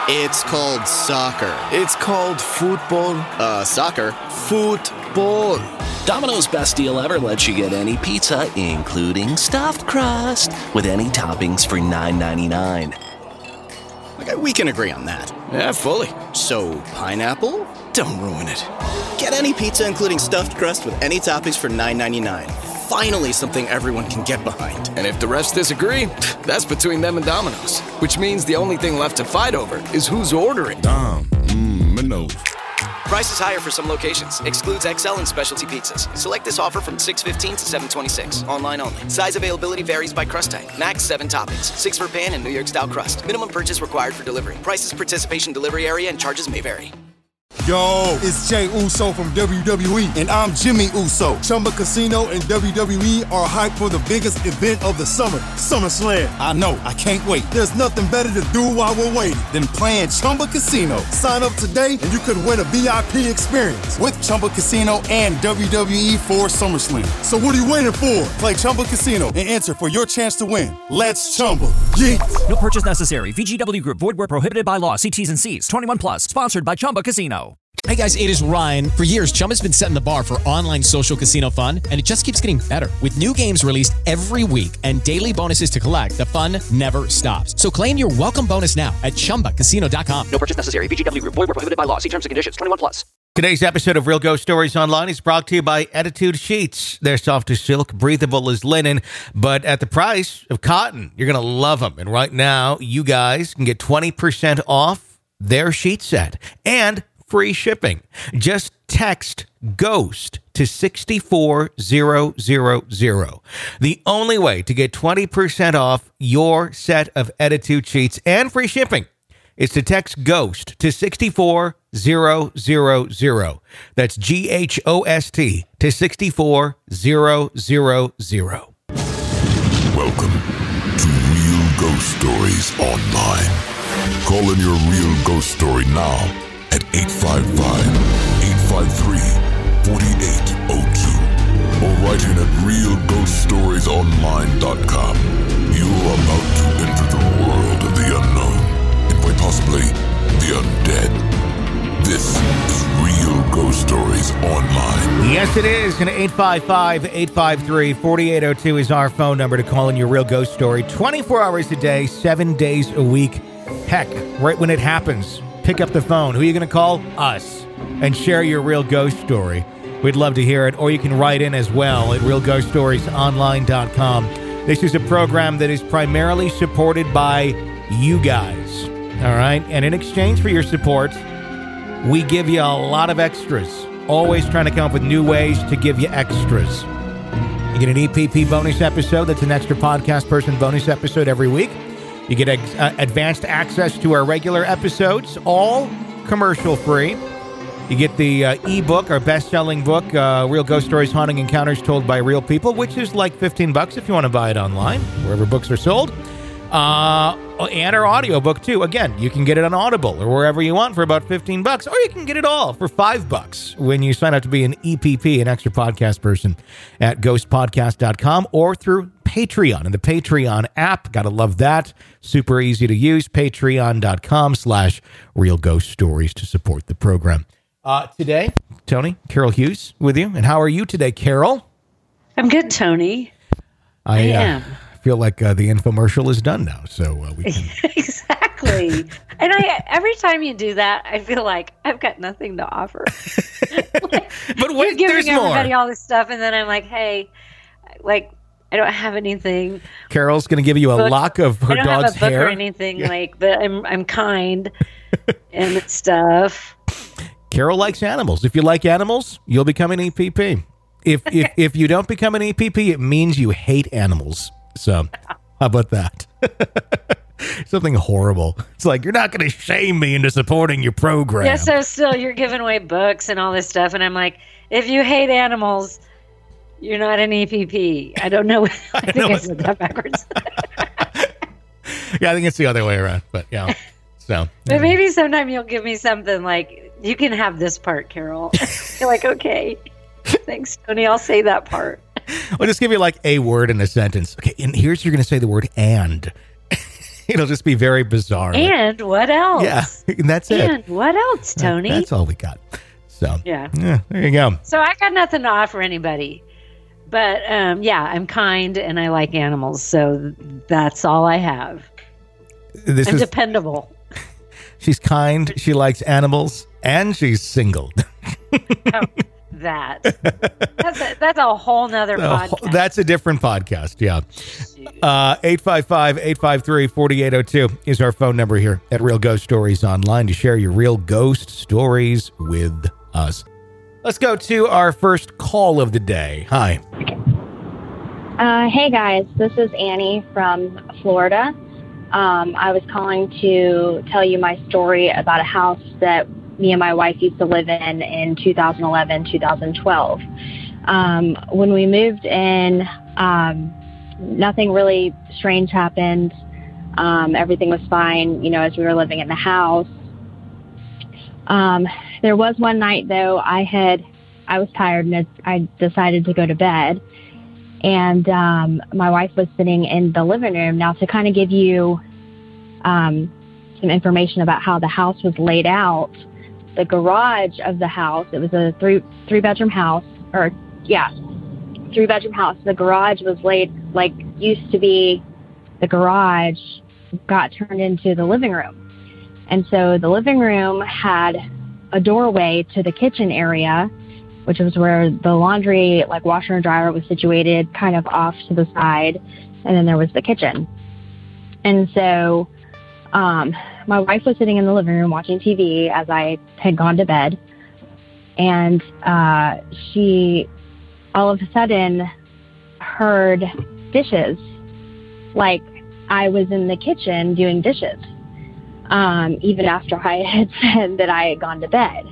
It's called soccer. It's called football. Soccer. Football. Domino's Best Deal Ever lets you get any pizza, including stuffed crust, with any toppings for $9.99. Okay, we can agree on that. Yeah, fully. So, pineapple? Don't ruin it. Get any pizza, including stuffed crust, with any toppings for $9.99. Finally, something everyone can get behind. And if the rest disagree, that's between them and Domino's. Which means the only thing left to fight over is who's ordering. Domino's. Price is higher for some locations. Excludes XL and specialty pizzas. Select this offer from 6/15 to 7/26. Online only. Size availability varies by crust type. Max 7 toppings. 6 for pan and New York style crust. Minimum purchase required for delivery. Prices, participation, delivery area, and charges may vary. Yo, it's Jay Uso from WWE, and I'm Jimmy Uso. Chumba Casino and WWE are hyped for the biggest event of the summer, SummerSlam. I know, I can't wait. There's nothing better to do while we're waiting than playing Chumba Casino. Sign up today and you could win a VIP experience with Chumba Casino and WWE for SummerSlam. So what are you waiting for? Play Chumba Casino and enter for your chance to win. Let's Chumba. Yeah. No purchase necessary. VGW Group. Void where prohibited by law. See T's and C's. 21 plus. Sponsored by Chumba Casino. Hey guys, it is Ryan. For years, Chumba's been setting the bar for online social casino fun, and it just keeps getting better. With new games released every week and daily bonuses to collect, the fun never stops. So claim your welcome bonus now at ChumbaCasino.com. No purchase necessary. VGW Group. Void where prohibited by law. See terms and conditions. 21 plus. Today's episode of Real Ghost Stories Online is brought to you by Attitude Sheets. They're soft as silk, breathable as linen, but at the price of cotton. You're going to love them. And right now, you guys can get 20% off their sheet set and free shipping. Just text GHOST to 64000. The only way to get 20% off your set of Attitude Sheets and free shipping is to text GHOST to 64000. That's GHOST to 64000. Welcome to Real Ghost Stories Online. Call in your real ghost story now at 855-853-4802 or write in at realghoststoriesonline.com. You're about to enter the world of the unknown and quite possibly the undead. This is Real Ghost Stories Online. Yes, it is. And 855-853-4802 is our phone number to call in your real ghost story. 24 hours a day, 7 days a week. Heck, right when it happens, pick up the phone. Who are you going to call? Us. And share your real ghost story. We'd love to hear it. Or you can write in as well at realghoststoriesonline.com. This is a program that is primarily supported by you guys. All right? And in exchange for your support, we give you a lot of extras. Always trying to come up with new ways to give you extras. You get an EPP bonus episode. That's an extra podcast person bonus episode every week. You get advanced access to our regular episodes, all commercial free. You get the ebook, our best-selling book, Real Ghost Stories, Haunting Encounters Told by Real People, which is like $15 if you want to buy it online, wherever books are sold. And our audiobook, too. Again, you can get it on Audible or wherever you want for about $15, or you can get it all for $5 when you sign up to be an EPP, an extra podcast person, at ghostpodcast.com or through Patreon and the Patreon app. Gotta love that. Super easy to use. Patreon.com/Real Ghost Stories to support the program. Today, Tony, Carol Hughes with you. And how are you today, Carol? I'm good, Tony. I am. Feel like the infomercial is done now, so we can... Exactly. And every time you do that, I feel like I've got nothing to offer. But wait, you're there's giving everybody more. all this stuff, and then I'm like, hey, like, I don't have anything. Carol's going to give you a lock of her dog's hair. I don't have a book hair or anything, but I'm kind and stuff. Carol likes animals. If you like animals, you'll become an EPP. If you don't become an EPP, it means you hate animals. So, how about that? Something horrible. It's like, you're not going to shame me into supporting your program. Yeah, so still, you're giving away books and all this stuff, and I'm like, if you hate animals, you're not an EPP. I don't know. I think I said that backwards. Yeah, I think it's the other way around, but yeah. So, but maybe sometime you'll give me something like, you can have this part, Carol. You're like, okay. Thanks, Tony. I'll say that part. I'll just give you like a word in a sentence. Okay, and here's you're going to say the word and. It'll just be very bizarre. And what else? Yeah, and that's it. And what else, Tony? That's all we got. So, yeah, there you go. So I got nothing to offer anybody. But, I'm kind and I like animals. So that's all I have. I'm dependable. She's kind, she likes animals, and she's single. That's a whole nother podcast. That's a different podcast, yeah. 855-853-4802 is our phone number here at Real Ghost Stories Online to share your real ghost stories with us. Let's go to our first call of the day. Hi. Hey guys, this is Annie from Florida. I was calling to tell you my story about a house that me and my wife used to live in 2011, 2012. When we moved in, nothing really strange happened. Everything was fine, as we were living in the house. There was one night though, I was tired and I decided to go to bed. And my wife was sitting in the living room. Now, to kind of give you some information about how the house was laid out, the garage of the house, it was a three-bedroom house, three-bedroom house. The garage was laid, used to be the garage got turned into the living room. And so the living room had a doorway to the kitchen area, which was where the laundry, washer and dryer was situated, kind of off to the side. And then there was the kitchen. And so my wife was sitting in the living room watching TV as I had gone to bed. And she all of a sudden heard dishes, like I was in the kitchen doing dishes, even after I had said that I had gone to bed.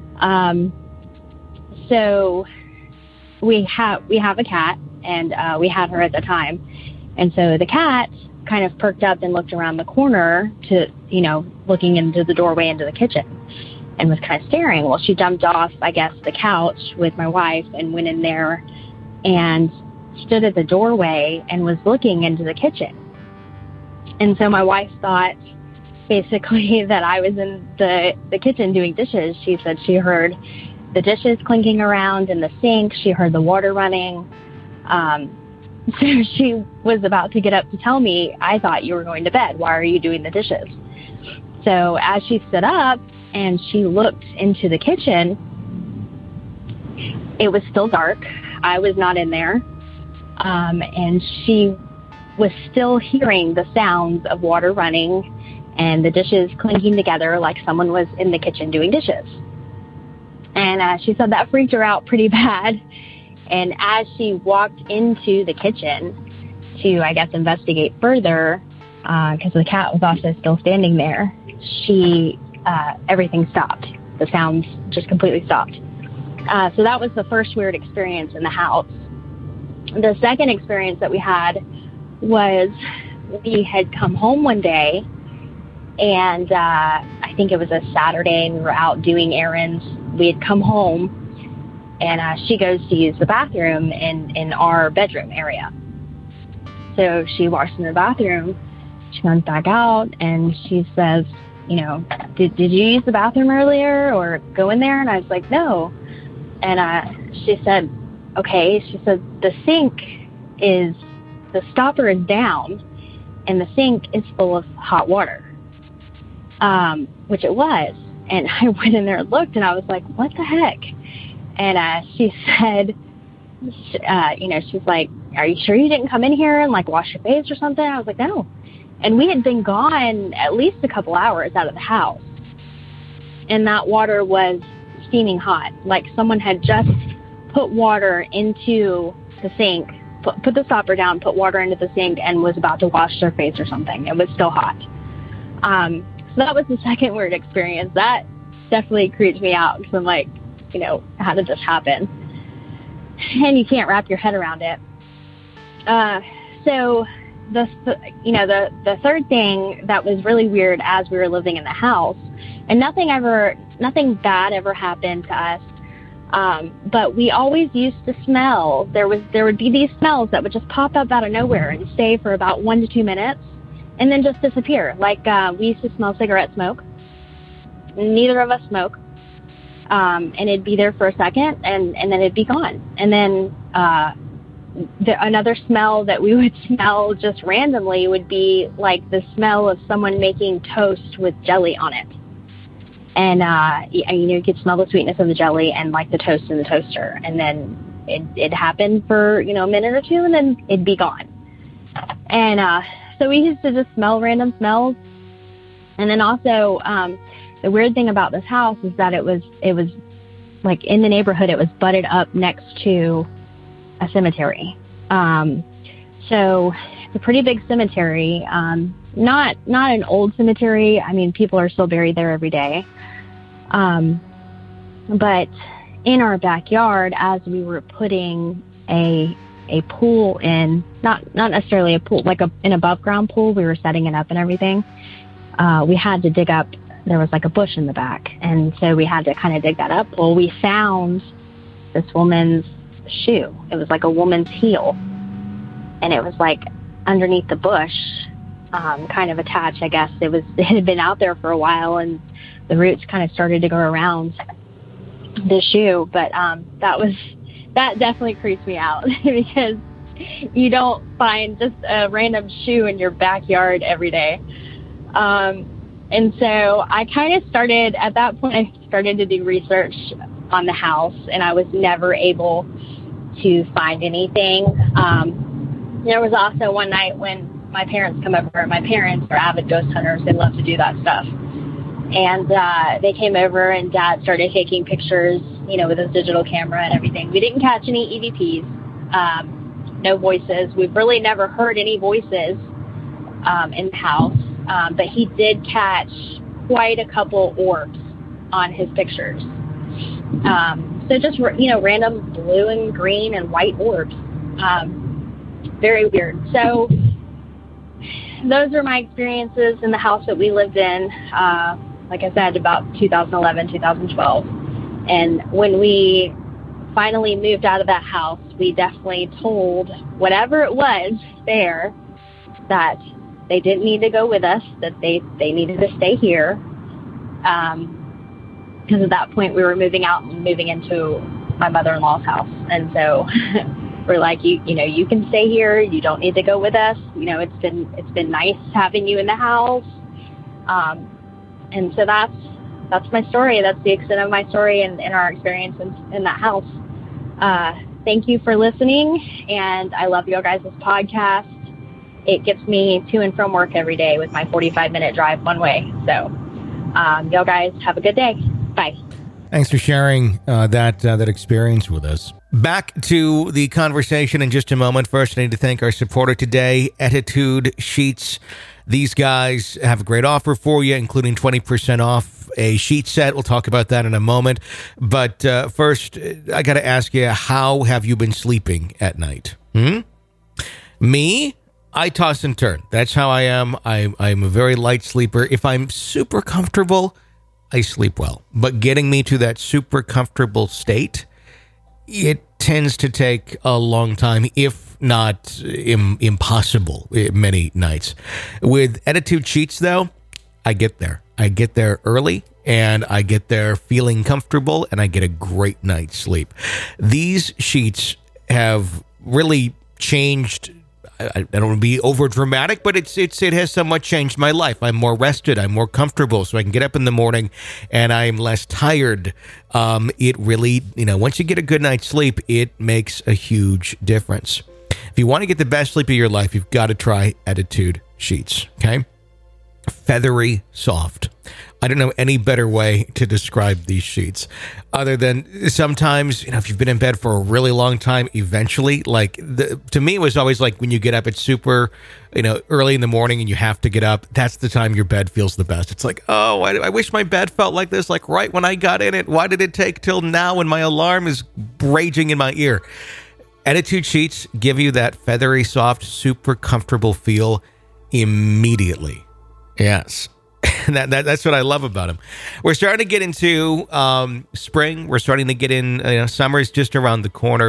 So we have a cat, and we had her at the time. And so the cat kind of perked up and looked around the corner to, looking into the doorway into the kitchen, and was kind of staring. Well, she jumped off, I guess, the couch with my wife and went in there and stood at the doorway and was looking into the kitchen. And so my wife thought basically that I was in the kitchen doing dishes. She said she heard the dishes clinking around in the sink. She heard the water running. So she was about to get up to tell me, I thought you were going to bed. Why are you doing the dishes? So as she stood up and she looked into the kitchen, it was still dark. I was not in there. And she was still hearing the sounds of water running and the dishes clinking together like someone was in the kitchen doing dishes. And she said that freaked her out pretty bad. And as she walked into the kitchen to, I guess, investigate further, because the cat was also still standing there, everything stopped. The sounds just completely stopped. So that was the first weird experience in the house. The second experience that we had was we had come home one day, and I think it was a Saturday, and we were out doing errands. We had come home, and she goes to use the bathroom in our bedroom area. So she walks in the bathroom, she comes back out, and she says, did you use the bathroom earlier or go in there? And I was like, no. And she said, okay. She said, the stopper is down, and the sink is full of hot water, which it was. And I went in there and looked, and I was like, what the heck? And she said, she's like, are you sure you didn't come in here and wash your face or something? I was like, no. And we had been gone at least a couple hours out of the house. And that water was steaming hot. Like someone had just put water into the sink, put the stopper down, put water into the sink, and was about to wash their face or something. It was still hot. So that was the second weird experience. That definitely creeped me out because I'm like, how did this happen? And you can't wrap your head around it. So the third thing that was really weird as we were living in the house, and nothing bad ever happened to us. But we always used to smell. There would be these smells that would just pop up out of nowhere and stay for about 1 to 2 minutes, and then just disappear. Like, we used to smell cigarette smoke. Neither of us smoke. And it'd be there for a second, and then it'd be gone. And then another smell that we would smell just randomly would be like the smell of someone making toast with jelly on it. And, you could smell the sweetness of the jelly and like the toast in the toaster. And then it happened for, a minute or two, and then it'd be gone. And so we used to just smell random smells. And then also, the weird thing about this house is that it was like in the neighborhood, it was butted up next to a cemetery. So it's a pretty big cemetery. Not an old cemetery. I mean, people are still buried there every day. But in our backyard, as we were putting a pool in, not necessarily a pool, like an above ground pool, we were setting it up and everything. We had to dig up, there was like a bush in the back. And so we had to kind of dig that up. Well, we found this woman's shoe. It was like a woman's heel. And it was like underneath the bush, kind of attached, I guess. It had been out there for a while, and the roots kind of started to go around the shoe. But that definitely creeps me out because you don't find just a random shoe in your backyard every day. And so I kind of started, at that point, I started to do research on the house, and I was never able to find anything. There was also one night when my parents come over. My parents are avid ghost hunters. They love to do that stuff. And they came over, and Dad started taking pictures, with his digital camera and everything. We didn't catch any EVPs, no voices. We've really never heard any voices in the house. But he did catch quite a couple orbs on his pictures. So just, random blue and green and white orbs. Very weird. So those are my experiences in the house that we lived in, like I said, about 2011, 2012. And when we finally moved out of that house, we definitely told whatever it was there that they didn't need to go with us, that they needed to stay here. Because at that point we were moving out and moving into my mother-in-law's house. And so we're like, you can stay here. You don't need to go with us. It's been nice having you in the house. And so that's my story. That's the extent of my story and our experience in that house. Thank you for listening. And I love you guys' podcast. It gets me to and from work every day with my 45-minute drive one way. So y'all guys have a good day. Bye. Thanks for sharing that experience with us. Back to the conversation in just a moment. First, I need to thank our supporter today, Attitude Sheets. These guys have a great offer for you, including 20% off a sheet set. We'll talk about that in a moment. But first, I got to ask you, how have you been sleeping at night? Me? I toss and turn. That's how I am. I'm a very light sleeper. If I'm super comfortable, I sleep well. But getting me to that super comfortable state, it tends to take a long time, if not impossible, many nights. With Attitude Sheets, though, I get there. I get there early, and I get there feeling comfortable, and I get a great night's sleep. These sheets have really changed. I don't want to be over dramatic, but it has somewhat changed my life. I'm more rested. I'm more comfortable, so I can get up in the morning and I'm less tired. It really, once you get a good night's sleep, it makes a huge difference. If you want to get the best sleep of your life, you've got to try Attitude Sheets, okay? Feathery soft. I don't know any better way to describe these sheets other than sometimes, if you've been in bed for a really long time, eventually, to me, it was always like when you get up, it's super, early in the morning and you have to get up. That's the time your bed feels the best. It's like, oh, I wish my bed felt like this, like right when I got in it. Why did it take till now when my alarm is raging in my ear? Attitude Sheets give you that feathery soft, super comfortable feel immediately. Yes. That's what I love about them. We're starting to get into spring. We're starting to get in, summer's just around the corner.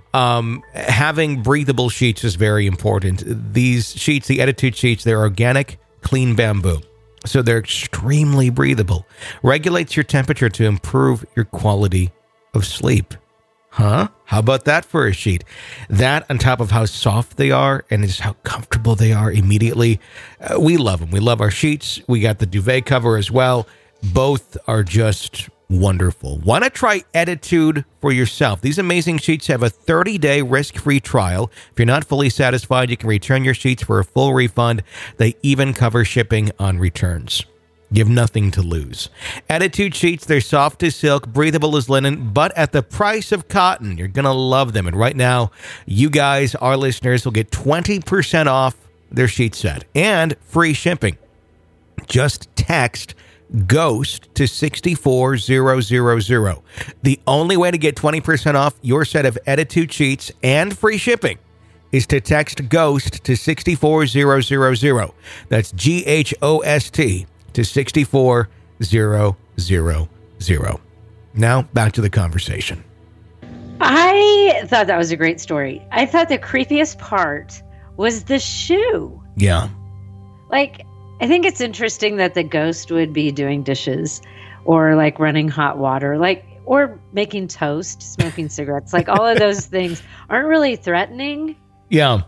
Having breathable sheets is very important. These sheets, the Attitude sheets, they're organic, clean bamboo. So they're extremely breathable. Regulates your temperature to improve your quality of sleep. Huh? How about that for a sheet? That on top of how soft they are and just how comfortable they are immediately. We love them. We love our sheets. We got the duvet cover as well. Both are just wonderful. Want to try Attitude for yourself? These amazing sheets have a 30-day risk-free trial. If you're not fully satisfied, you can return your sheets for a full refund. They even cover shipping on returns. You have nothing to lose. Attitude sheets, they're soft as silk, breathable as linen, but at the price of cotton. You're going to love them. And right now, you guys, our listeners, will get 20% off their sheet set and free shipping. Just text GHOST to 64000. The only way to get 20% off your set of Attitude sheets and free shipping is to text GHOST to 64000. That's GHOST to 64000. Now, back to the conversation. I thought that was a great story. I thought the creepiest part was the shoe. Yeah. Like, I think it's interesting that the ghost would be doing dishes or like running hot water, like, or making toast, smoking cigarettes. Like, all of those things aren't really threatening. Yeah.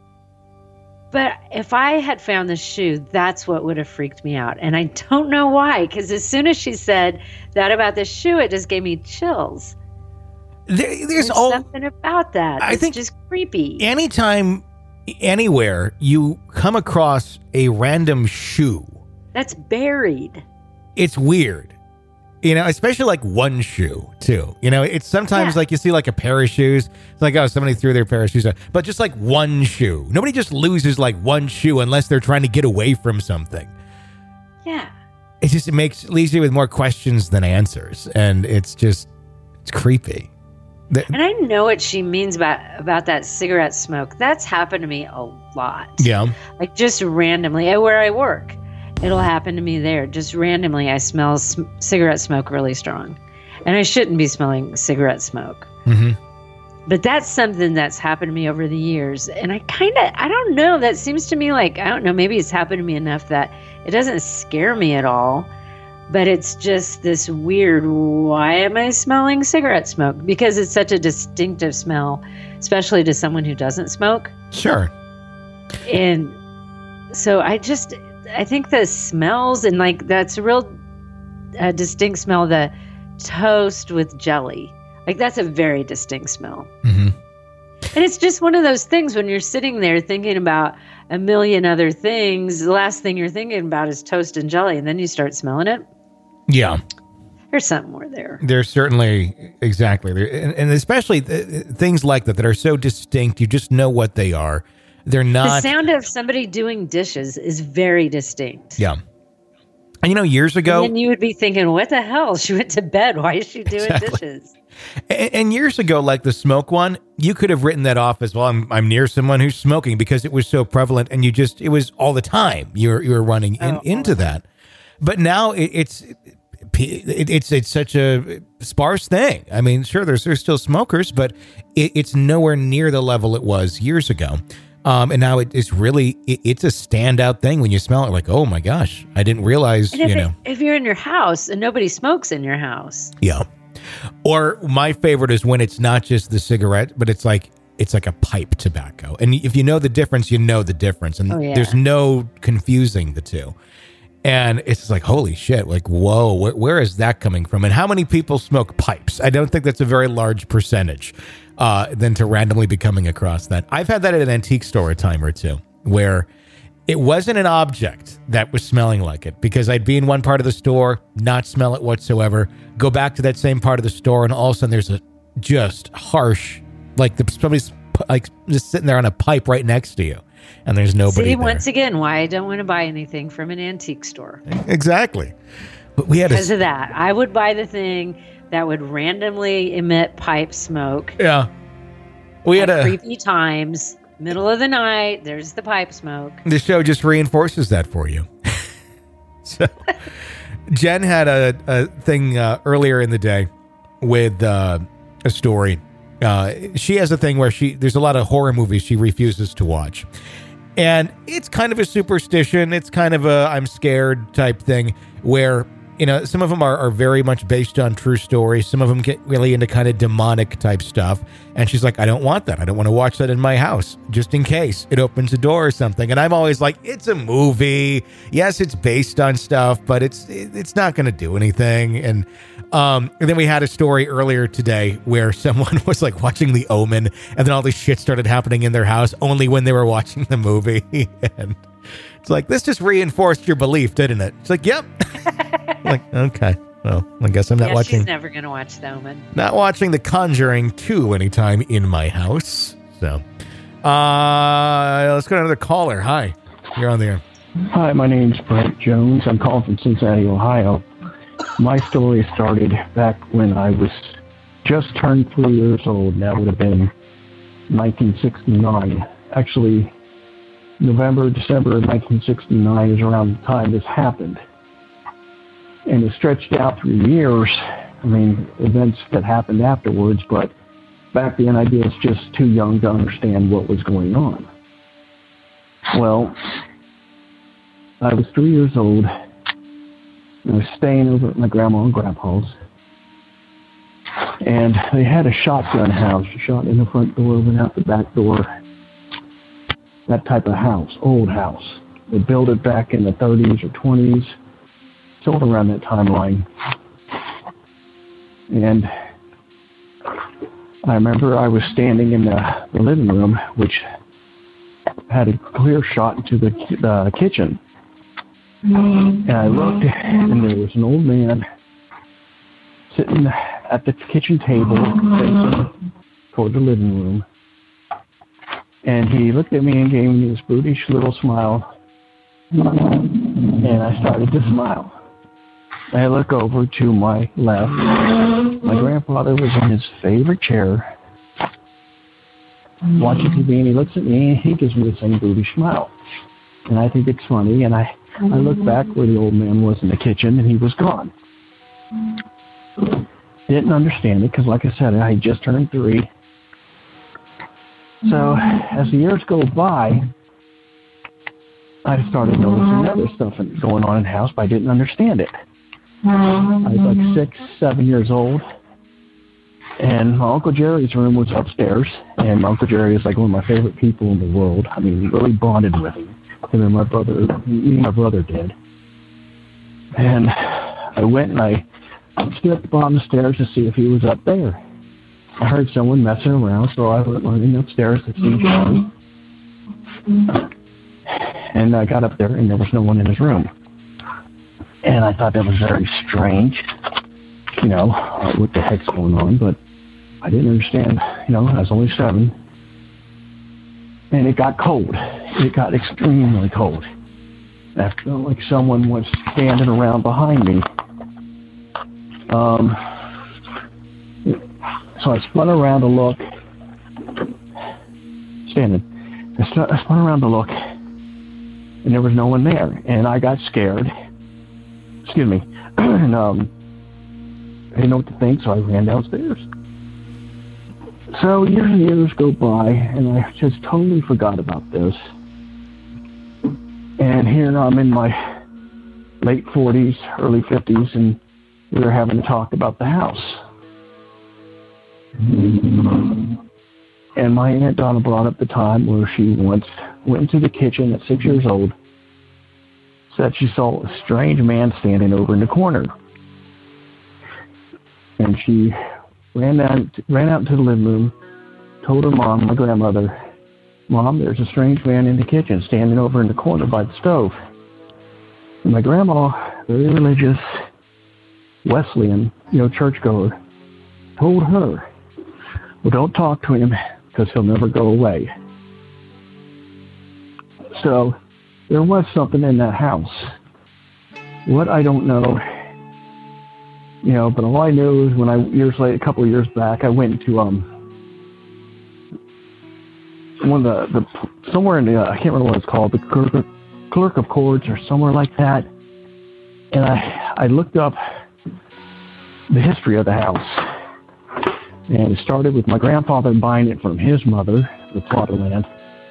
But if I had found the shoe, that's what would have freaked me out. And I don't know why, because as soon as she said that about the shoe, it just gave me chills. There's something about that. I think just creepy. Anytime, anywhere, you come across a random shoe that's buried, it's weird. You know, especially like one shoe too. You know, it's sometimes like you see like a pair of shoes. It's like, oh, somebody threw their pair of shoes out. But just like one shoe. Nobody just loses like one shoe unless they're trying to get away from something. Yeah. It leaves you with more questions than answers. And it's creepy. And I know what she means about that cigarette smoke. That's happened to me a lot. Yeah. Like just randomly where I work. It'll happen to me there. Just randomly, I smell cigarette smoke really strong. And I shouldn't be smelling cigarette smoke. Mm-hmm. But that's something that's happened to me over the years. And I don't know, that seems to me like, I don't know, maybe it's happened to me enough that it doesn't scare me at all. But it's just this weird, why am I smelling cigarette smoke? Because it's such a distinctive smell, especially to someone who doesn't smoke. Sure. And so I think the smells, and like that's a real distinct smell, the toast with jelly. Like that's a very distinct smell. Mm-hmm. And it's just one of those things when you're sitting there thinking about a million other things, the last thing you're thinking about is toast and jelly, and then you start smelling it. Yeah. There's something more there. There's certainly, exactly. And especially things like that are so distinct, you just know what they are. They're not. The sound of somebody doing dishes is very distinct. Yeah. And you know, years ago. And you would be thinking, what the hell? She went to bed. Why is she doing dishes? And years ago, like the smoke one, you could have written that off as, well, I'm near someone who's smoking, because it was so prevalent and it was all the time you were running into that. But now it's such a sparse thing. I mean, sure, there's still smokers, but it's nowhere near the level it was years ago. And now it's a standout thing when you smell it. Like, oh my gosh, I didn't realize. If you're in your house and nobody smokes in your house, yeah. Or my favorite is when it's not just the cigarette, but it's like a pipe tobacco. And if you know the difference, you know the difference, and there's no confusing the two. And it's just like, holy shit, like, whoa, where is that coming from? And how many people smoke pipes? I don't think that's a very large percentage than to randomly be coming across that. I've had that at an antique store a time or two where it wasn't an object that was smelling like it, because I'd be in one part of the store, not smell it whatsoever, go back to that same part of the store, and all of a sudden there's a just harsh, like somebody's like just sitting there on a pipe right next to you. And there's nobody there. Once again, why I don't want to buy anything from an antique store. Exactly. But because of that. I would buy the thing that would randomly emit pipe smoke. Yeah. We had creepy times, middle of the night, there's the pipe smoke. The show just reinforces that for you. So Jen had a thing earlier in the day with a story She has a thing where there's a lot of horror movies she refuses to watch. And it's kind of a superstition. It's kind of a I'm scared type thing where, some of them are very much based on true stories. Some of them get really into kind of demonic type stuff. And she's like, I don't want that. I don't want to watch that in my house, just in case it opens a door or something. And I'm always like, it's a movie. Yes, it's based on stuff, but it's not going to do anything. And then we had a story earlier today where someone was like watching The Omen, and then all this shit started happening in their house only when they were watching the movie. And it's like, this just reinforced your belief, didn't it? It's like, yep. Like, okay. Well, I guess I'm not watching. She's never going to watch The Omen. Not watching The Conjuring 2 anytime in my house. So, let's go to another caller. Hi. You're on the air. Hi, my name's Brent Jones. I'm calling from Cincinnati, Ohio. My story started back when I was just turned 3 years old. That would have been 1969. Actually, November, December of 1969 is around the time this happened. And it stretched out through years. I mean, events that happened afterwards, but back then I was just too young to understand what was going on. Well, I was 3 years old. I was staying over at my grandma and grandpa's. And they had a shotgun house. You shot in the front door, went out the back door. That type of house, old house. They built it back in the 30s or 20s. Sort of around that timeline. And I remember I was standing in the living room, which had a clear shot into the kitchen. And I looked, and there was an old man sitting at the kitchen table facing toward the living room. And he looked at me and gave me this brutish little smile. And I started to smile. I look over to my left. My grandfather was in his favorite chair, watching TV, and he looks at me, and he gives me the same brutish smile. And I think it's funny, and I look back where the old man was in the kitchen, and he was gone. Didn't understand it, because like I said, I just turned 3. So, as the years go by, I started noticing other stuff going on in the house, but I didn't understand it. I was like 6, 7 years old, and my Uncle Jerry's room was upstairs, and my Uncle Jerry is like one of my favorite people in the world. I mean, really bonded with him. Him and my brother did. And I went and I stood at the bottom of the stairs to see if he was up there. I heard someone messing around, so I went running upstairs to see Charlie. And I got up there, and there was no one in his room. And I thought that was very strange, what the heck's going on, but I didn't understand, I was only 7. And it got cold. It got extremely cold. I felt like someone was standing around behind me. So I spun around to look. I spun around to look, and there was no one there. And I got scared. Excuse me. And I didn't know what to think, so I ran downstairs. So years and years go by, and I just totally forgot about this. And here I'm in my late 40s, early 50s, and we were having a talk about the house. And my Aunt Donna brought up the time where she once went into the kitchen at 6 years old, said she saw a strange man standing over in the corner. And she ran out into the living room, told her mom, my grandmother, Mom, there's a strange man in the kitchen standing over in the corner by the stove. And my grandma, very religious, Wesleyan, churchgoer, told her, well, don't talk to him because he'll never go away. So there was something in that house. What, I don't know. But all I know is when a couple of years back, I went to one of the somewhere in the I can't remember what it's called, the clerk of courts or somewhere like that, and I looked up the history of the house, And it started with my grandfather buying it from his mother, the plot of land.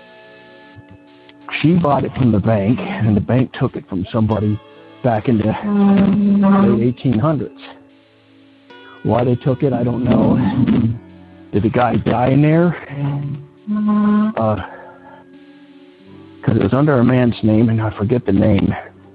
She bought it from the bank, and the bank took it from somebody back in the late 1800s. Why they took it, I don't know. Did the guy die in there? Because it was under a man's name, and I forget the name.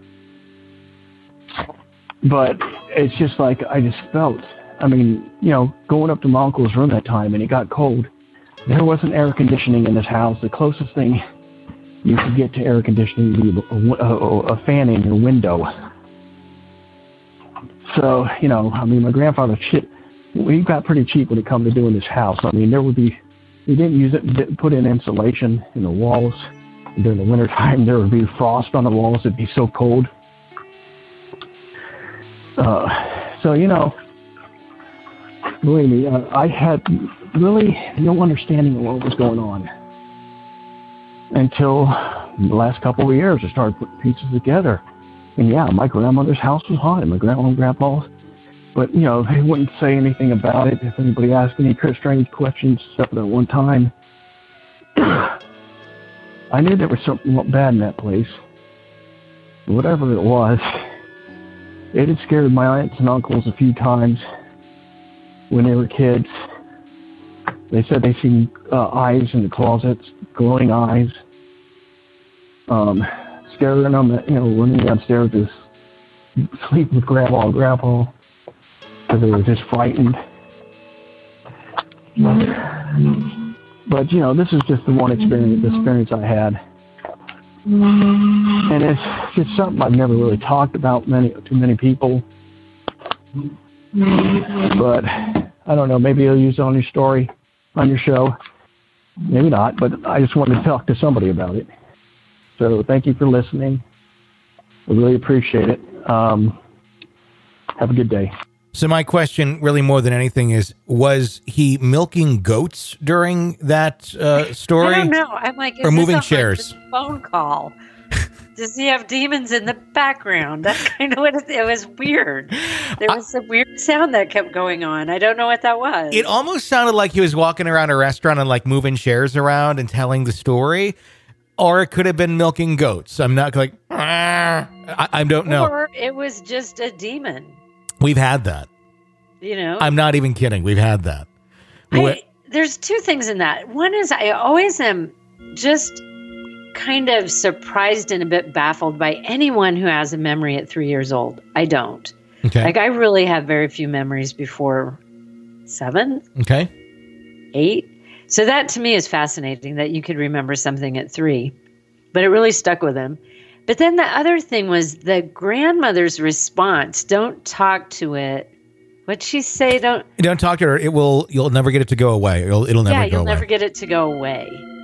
But it's just like, I just felt, I mean, you know, going up to my uncle's room that time, and it got cold. There wasn't air conditioning in this house. The closest thing you could get to air conditioning would be a fan in your window. So, you know, I mean, my grandfather, we got pretty cheap when it come to doing this house. I mean, we didn't use it, didn't put in insulation in the walls. During the wintertime, there would be frost on the walls. It'd be so cold. So, you know, believe me, I had really no understanding of what was going on until the last couple of years. I started putting pieces together. And yeah, my grandmother's house was haunted, my grandma and grandpa's. But, you know, they wouldn't say anything about it. If anybody asked any strange questions, except for that one time, I knew there was something bad in that place. Whatever it was, it had scared my aunts and uncles a few times when they were kids. They said they seen eyes in the closets, glowing eyes. Scaring them, you know, running downstairs to sleep with Grandma and Grandpa because they were just frightened. But, you know, this is just the one experience I had. And it's just something I've never really talked about to many people. But, I don't know, maybe you'll use it on your story, on your show. Maybe not, but I just wanted to talk to somebody about it. So thank you for listening. I really appreciate it. Have a good day. So my question, really more than anything, is: was he milking goats during that story? I don't know. I'm like, or moving chairs? Phone call. Does he have demons in the background? That's kind of what it was. Weird. There was some weird sound that kept going on. I don't know what that was. It almost sounded like he was walking around a restaurant and like moving chairs around and telling the story. Or it could have been milking goats. I'm not like, I don't know. Or it was just a demon. We've had that. You know? I'm not even kidding. We've had that. There's two things in that. One is I always am just kind of surprised and a bit baffled by anyone who has a memory at 3 years old. I don't. Okay. Like, I really have very few memories before 7. Okay. 8. So that to me is fascinating that you could remember something at 3, but it really stuck with him. But then the other thing was the grandmother's response. Don't talk to it. What'd she say? Don't talk to her. You'll never get it to go away. It'll never go away. Yeah, you'll never get it to go away.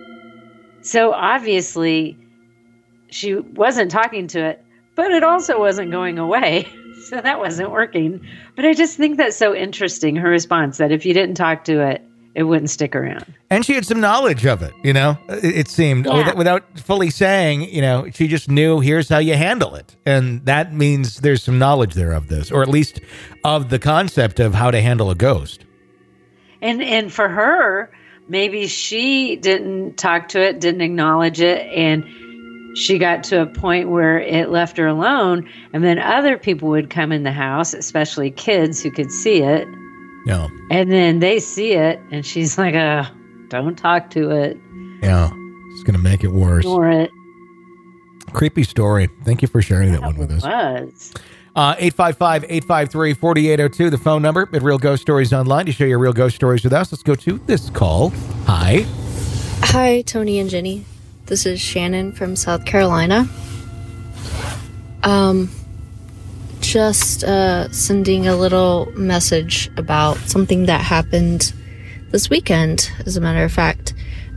So obviously she wasn't talking to it, but it also wasn't going away. So that wasn't working. But I just think that's so interesting, her response, that if you didn't talk to it, it wouldn't stick around. And she had some knowledge of it, you know, it seemed, without fully saying, you know, she just knew here's how you handle it. And that means there's some knowledge there of this, or at least of the concept of how to handle a ghost. And for her, maybe she didn't talk to it, didn't acknowledge it, and she got to a point where it left her alone. And then other people would come in the house, especially kids who could see it. Yeah. And then they see it, and she's like, don't talk to it. Yeah. It's going to make it worse. Ignore it. Creepy story. Thank you for sharing that one with us. It was. 855-853-4802, the phone number at Real Ghost Stories Online to share your real ghost stories with us. Let's go to this call. Hi. Hi, Tony and Jenny. This is Shannon from South Carolina. Just sending a little message about something that happened this weekend, as a matter of fact.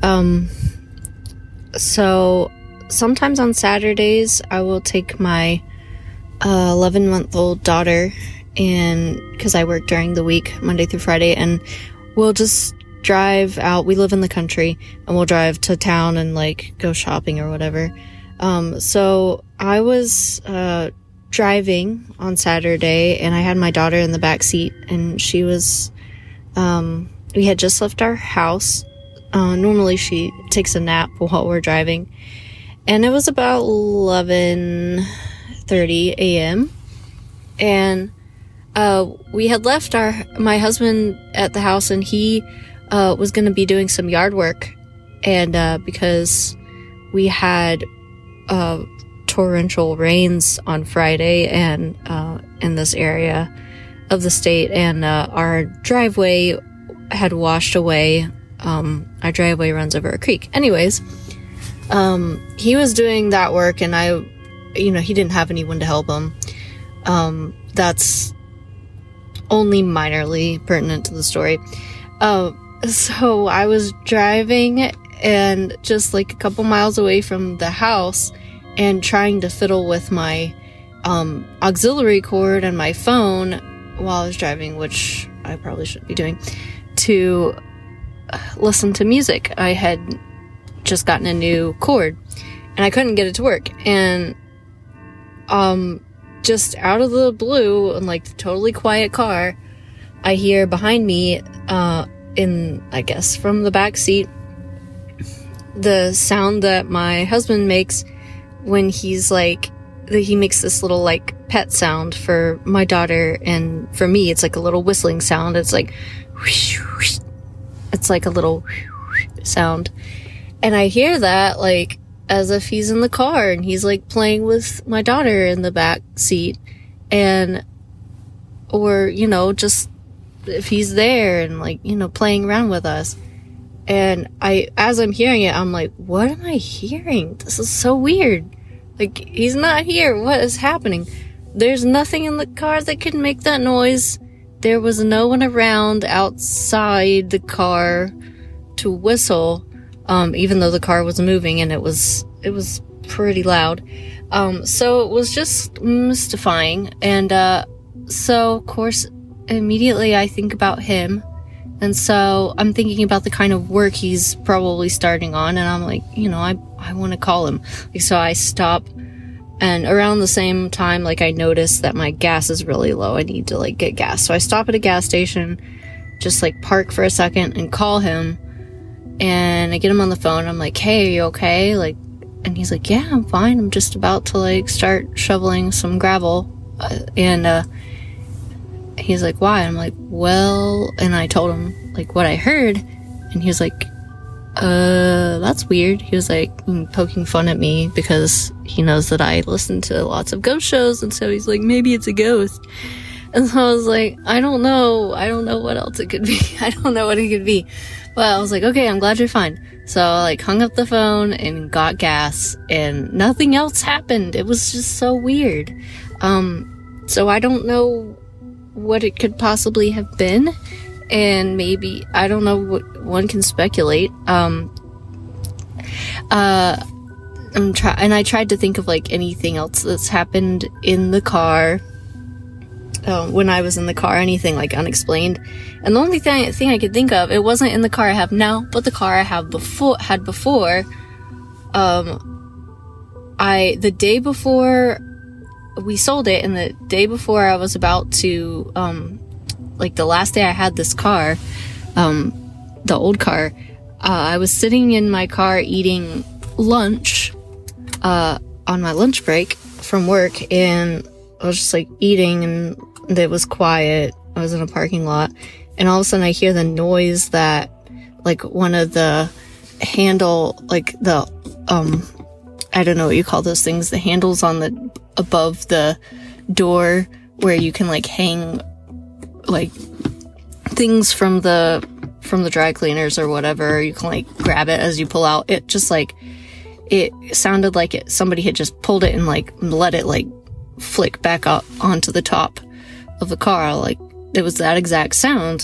So sometimes on Saturdays, I will take my 11-month-old daughter, and because I work during the week, Monday through Friday, and we'll just drive out. We live in the country, and we'll drive to town and like go shopping or whatever. So I was driving on Saturday, and I had my daughter in the back seat, and she was it we had just left our house. Normally she takes a nap while we're driving. And it was about 11:30 a.m. And we had left my husband at the house, and he was going to be doing some yard work. And because we had torrential rains on Friday and in this area of the state, and our driveway had washed away. Our driveway runs over a creek. Anyways, he was doing that work, and he didn't have anyone to help him. That's only minorly pertinent to the story. So I was driving and just like a couple miles away from the house and trying to fiddle with my auxiliary cord and my phone while I was driving, which I probably shouldn't be doing, to listen to music. I had just gotten a new cord and I couldn't get it to work. And just out of the blue, in like the totally quiet car, I hear behind me, I guess from the back seat, the sound that my husband makes when he makes this little like pet sound for my daughter, and for me it's like a little whistling sound. It's like whoosh, whoosh. It's like a little whoosh sound, and I hear that like as if he's in the car and he's like playing with my daughter in the back seat, or just if he's there and like playing around with us. And as I'm hearing it, I'm like, what am I hearing? This is so weird. Like, he's not here. What is happening? There's nothing in the car that could make that noise. There was no one around outside the car to whistle, even though the car was moving, and it was pretty loud. So it was just mystifying. And so, of course, immediately I think about him. And so I'm thinking about the kind of work he's probably starting on, and I'm like, I want to call him. So I stop, and around the same time, I notice that my gas is really low. I need to get gas. So I stop at a gas station, just park for a second and call him, and I get him on the phone. I'm like, hey, are you okay? And he's like, yeah, I'm fine. I'm just about to start shoveling some gravel. He's like, why? I'm like, well, and I told him what I heard, and he was like, that's weird. He was poking fun at me because he knows that I listen to lots of ghost shows, and so he's like, maybe it's a ghost. And so I was like, I don't know what else it could be. I don't know what it could be. But I was like, okay, I'm glad you're fine. So I hung up the phone and got gas, and nothing else happened. It was just so weird. So I don't know what it could possibly have been, and maybe I don't know what one can speculate. And I tried to think of anything else that's happened in the car when I was in the car, anything unexplained. And the only thing I could think of, it wasn't in the car I have now, but the car I had before. The day before we sold it, and the day before I was about to, the last day I had this car, the old car, I was sitting in my car eating lunch, on my lunch break from work, and I was just eating, and it was quiet. I was in a parking lot, and all of a sudden I hear the noise that, one of the handle, I don't know what you call those things, the handles on above the door where you can hang things from the dry cleaners or whatever. You can grab it as you pull out. It just it sounded like somebody had just pulled it and let it flick back up onto the top of the car. It was that exact sound.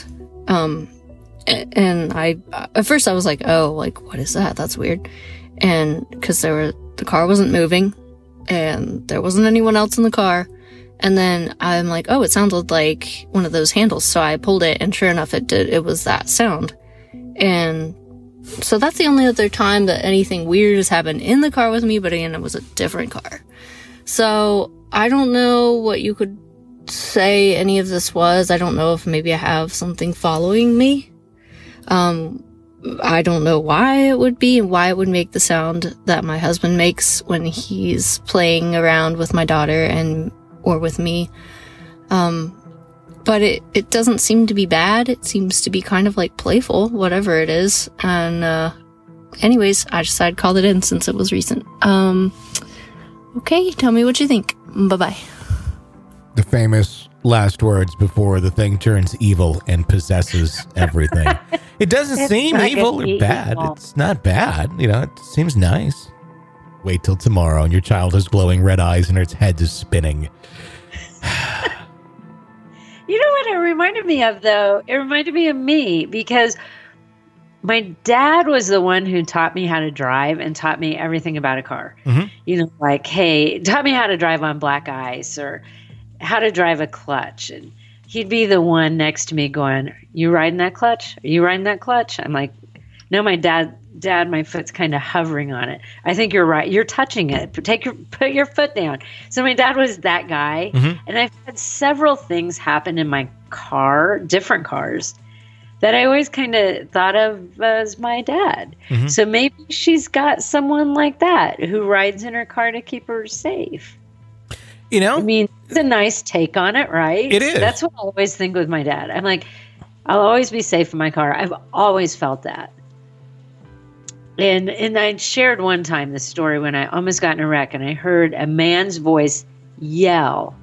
And at first I was like, oh, what is that? That's weird. And because the car wasn't moving, and there wasn't anyone else in the car. And then I'm like, oh, it sounded like one of those handles. So I pulled it, and sure enough, it did. It was that sound. And so that's the only other time that anything weird has happened in the car with me, but again, it was a different car. So I don't know what you could say any of this was. I don't know if maybe I have something following me. I don't know why it would be and why it would make the sound that my husband makes when he's playing around with my daughter or with me. But it doesn't seem to be bad. It seems to be kind of like playful, whatever it is. And, anyways, I just I'd call it in since it was recent. Okay, tell me what you think. Bye-bye. The famous last words before the thing turns evil and possesses everything. It doesn't seem evil or bad. Evil. It's not bad. It seems nice. Wait till tomorrow and your child has glowing red eyes and its head is spinning. You know what it reminded me of, though? It reminded me of me because my dad was the one who taught me how to drive and taught me everything about a car. Like, hey, taught me how to drive on black ice or how to drive a clutch. And he'd be the one next to me going, you riding that clutch? Are you riding that clutch? I'm like, no, my dad, my foot's kind of hovering on it. I think you're right. You're touching it. Put your foot down. So my dad was that guy. And I've had several things happen in my car, different cars, that I always kind of thought of as my dad. So maybe she's got someone like that who rides in her car to keep her safe. I mean, it's a nice take on it, right? It is. That's what I always think with my dad. I'm like, I'll always be safe in my car. I've always felt that. And I shared one time the story when I almost got in a wreck and I heard a man's voice yell,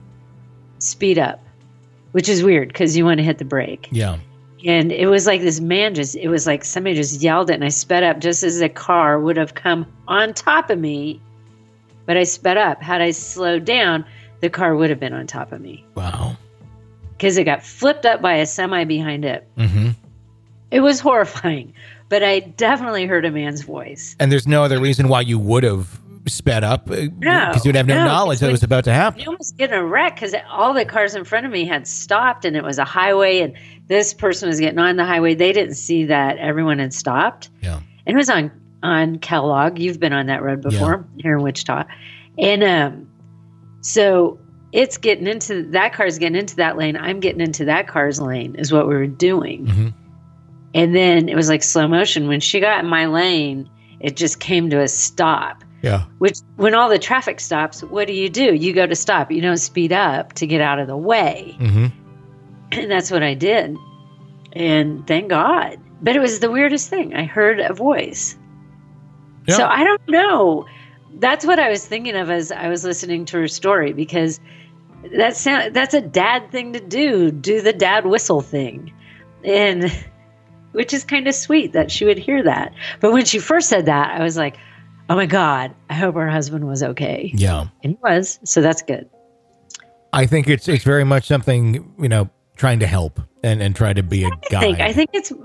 speed up, which is weird because you want to hit the brake. Yeah. And it was like this man it was like somebody just yelled it and I sped up just as the car would have come on top of me. But I sped up. Had I slowed down, the car would have been on top of me. Wow. Because it got flipped up by a semi behind it. It was horrifying. But I definitely heard a man's voice. And there's no other reason why you would have sped up. Because you'd have no knowledge that it was about to happen. You almost get in a wreck because all the cars in front of me had stopped and it was a highway and this person was getting on the highway. They didn't see that everyone had stopped. Yeah. And it was on Kellogg. You've been on that road before here in Wichita. And so it's getting into, that car's getting into that lane. I'm getting into that car's lane is what we were doing. And then it was like slow motion. When she got in my lane, it just came to a stop. Yeah. Which, when all the traffic stops, what do? You go to stop. You don't speed up to get out of the way. And that's what I did. And thank God. But it was the weirdest thing. I heard a voice. Yeah. So I don't know. That's what I was thinking of as I was listening to her story, because that's a dad thing to do the dad whistle thing. And which is kind of sweet that she would hear that. But when she first said that, I was like, oh my God, I hope her husband was okay. Yeah. And he was, so that's good. I think it's very much something, trying to help and try to be a guide. I think it's,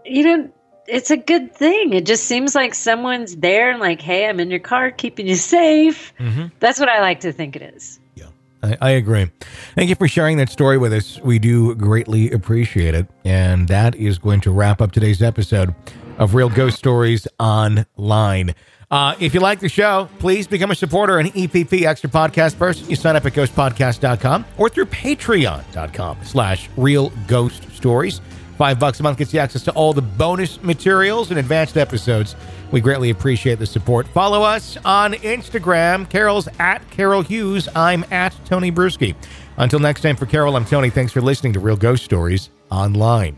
it's a good thing. It just seems like someone's there and like, hey, I'm in your car, keeping you safe. That's what I like to think it is. Yeah, I agree. Thank you for sharing that story with us. We do greatly appreciate it. And that is going to wrap up today's episode of Real Ghost Stories Online. If you like the show, please become a supporter and EPP Extra Podcast person. You sign up at ghostpodcast.com or through patreon.com/Real Ghost Stories. $5 a month gets you access to all the bonus materials and advanced episodes. We greatly appreciate the support. Follow us on Instagram. Carol's at Carol Hughes. I'm at Tony Bruschi. Until next time, for Carol, I'm Tony. Thanks for listening to Real Ghost Stories Online.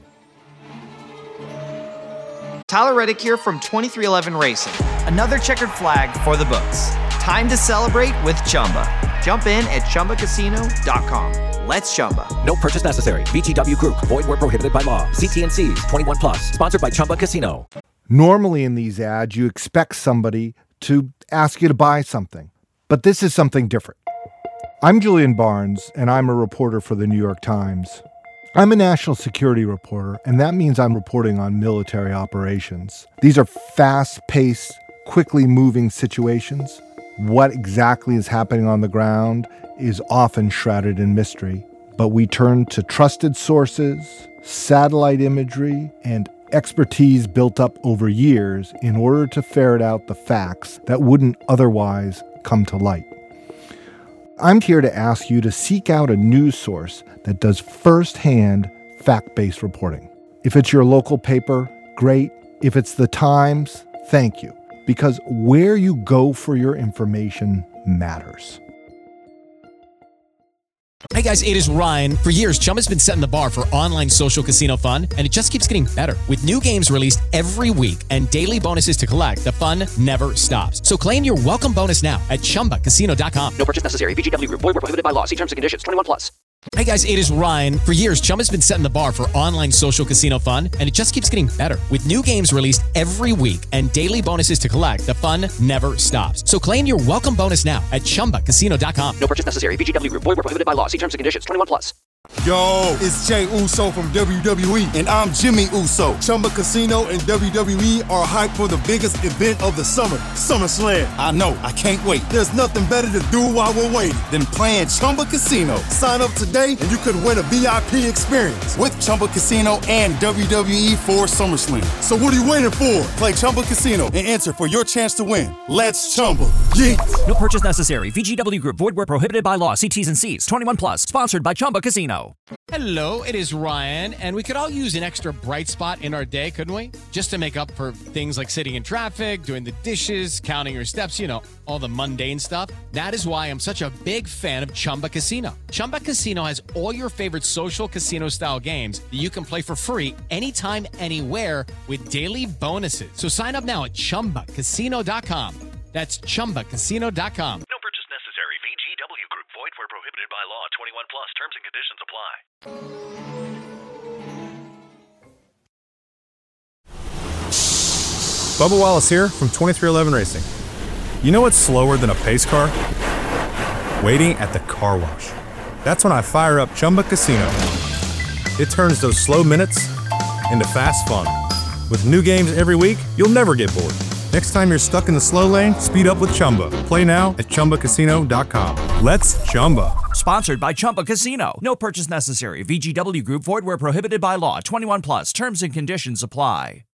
Tyler Reddick here from 2311 Racing. Another checkered flag for the books. Time to celebrate with Chumba. Jump in at ChumbaCasino.com. Let's Chumba. No purchase necessary. VGW Group. Void where prohibited by law. See T&Cs. 21 plus. Sponsored by Chumba Casino. Normally in these ads, you expect somebody to ask you to buy something. But this is something different. I'm Julian Barnes, and I'm a reporter for the New York Times. I'm a national security reporter, and that means I'm reporting on military operations. These are fast-paced, quickly moving situations. What exactly is happening on the ground is often shrouded in mystery, but we turn to trusted sources, satellite imagery, and expertise built up over years in order to ferret out the facts that wouldn't otherwise come to light. I'm here to ask you to seek out a news source that does first-hand fact-based reporting. If it's your local paper, great. If it's the Times, thank you. Because where you go for your information matters. Hey guys, it is Ryan. For years, Chumba's been setting the bar for online social casino fun, and it just keeps getting better. With new games released every week and daily bonuses to collect, the fun never stops. So claim your welcome bonus now at ChumbaCasino.com. No purchase necessary. VGW Group. Void where prohibited by law. See terms and conditions. 21 plus. Hey guys, it is Ryan. For years, Chumba's been setting the bar for online social casino fun, and it just keeps getting better. With new games released every week and daily bonuses to collect, the fun never stops. So claim your welcome bonus now at ChumbaCasino.com. No purchase necessary. VGW Group. Void where prohibited by law. See terms and conditions. 21 plus. Yo, it's Jay Uso from WWE, and I'm Jimmy Uso. Chumba Casino and WWE are hyped for the biggest event of the summer, SummerSlam. I know, I can't wait. There's nothing better to do while we're waiting than playing Chumba Casino. Sign up today and you could win a VIP experience with Chumba Casino and WWE for SummerSlam. So what are you waiting for? Play Chumba Casino and enter for your chance to win. Let's Chumba. Yeah. No purchase necessary. VGW Group. Void where prohibited by law. See T's and C's. 21 plus. Sponsored by Chumba Casino. Hello, it is Ryan, and we could all use an extra bright spot in our day, couldn't we? Just to make up for things like sitting in traffic, doing the dishes, counting your steps, you know, all the mundane stuff. That is why I'm such a big fan of Chumba Casino. Chumba Casino has all your favorite social casino-style games that you can play for free anytime, anywhere with daily bonuses. So sign up now at ChumbaCasino.com. That's ChumbaCasino.com. No purchase necessary. VGW Group. Void where prohibited by law. 21 plus. Terms and conditions apply. Bubba Wallace here from 2311 Racing. You know what's slower than a pace car? Waiting at the car wash. That's when I fire up Chumba Casino. It turns those slow minutes into fast fun. With new games every week, you'll never get bored. Next time you're stuck in the slow lane, speed up with Chumba. Play now at ChumbaCasino.com. Let's Chumba. Sponsored by Chumba Casino. No purchase necessary. VGW Group. Void where prohibited by law. 21 plus. Terms and conditions apply.